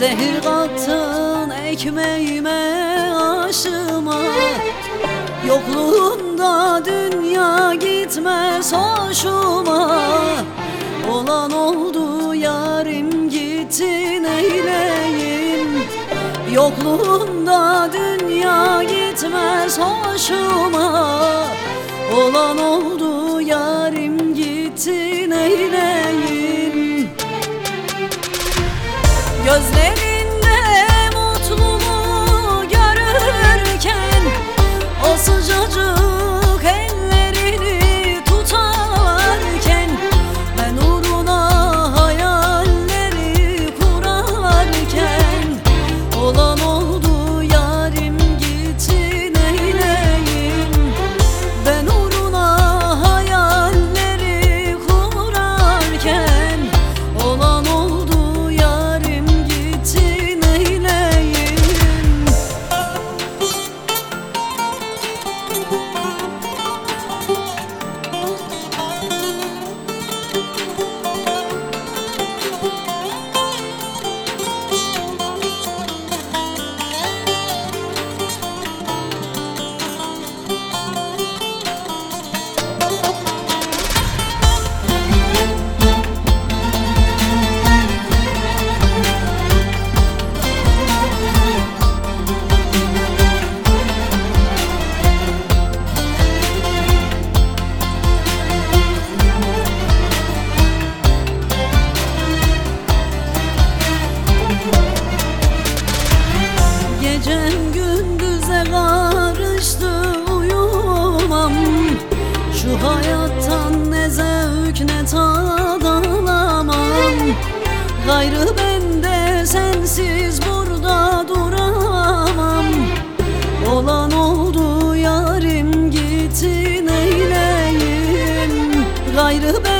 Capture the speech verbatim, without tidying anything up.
Zehir kattın ekmeğime, aşıma. Yokluğunda dünya gitmez hoşuma. Olan oldu yarim gitti neyleyim. Yokluğunda dünya gitmez hoşuma. Olan oldu yarim gitti neyleyim. Gözlerinde mutluluğu görürken o sıcacık ellerini tutarken ben uğruna hayalleri kurarken olan oldu yarim gitti neyleyim. Ben uğruna hayalleri kurarken olan oldu yarim gitti neyleyim. Gecem gündüze karıştı, uyumam. Şu hayattan ne zevk ne tad alamam. Gayrı bende sensiz burada duramam. Olan oldu yarim gitti neyleyim. Gayrı